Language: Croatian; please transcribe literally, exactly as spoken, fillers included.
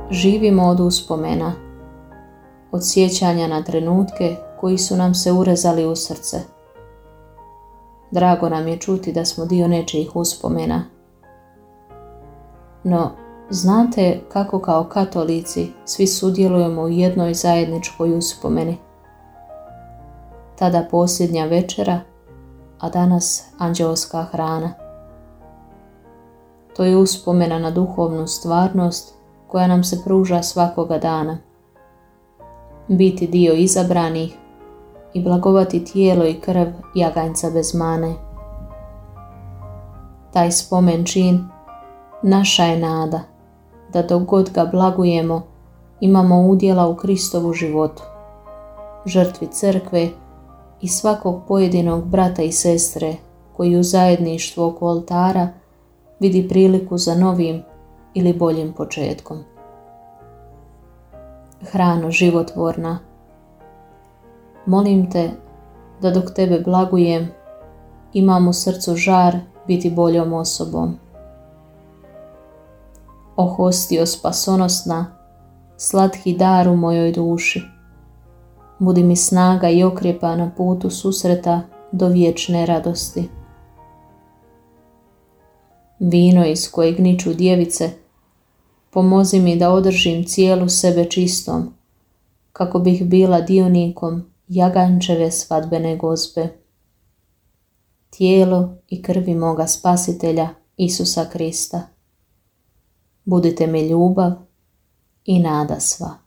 živimo od uspomena, od sjećanja na trenutke koji su nam se urezali u srce. Drago nam je čuti da smo dio nečijih uspomena. No, znate kako kao katolici svi sudjelujemo u jednoj zajedničkoj uspomeni? Tada posljednja večera, a danas anđeoska hrana. To je uspomena na duhovnu stvarnost koja nam se pruža svakoga dana. Biti dio izabranih i blagovati tijelo i krv jaganjca bez mane. Taj spomen čin naša je nada da dok god ga blagujemo imamo udjela u Kristovu životu, žrtvi crkve i svakog pojedinog brata i sestre koji u zajedništvu oko oltara vidi priliku za novim ili boljim početkom. Hrano životvorna, molim te da dok tebe blagujem imam u srcu žar biti boljom osobom. O hostio spasonosna, slatki dar u mojoj duši, budi mi snaga i okrjepa na putu susreta do vječne radosti. Vino iz kojeg niču djevice, pomozi mi da održim cijelu sebe čistom, kako bih bila dionikom jaganjčeve svadbene gozbe. Tijelo i krvi moga Spasitelja Isusa Krista. Budite mi ljubav i nada sva.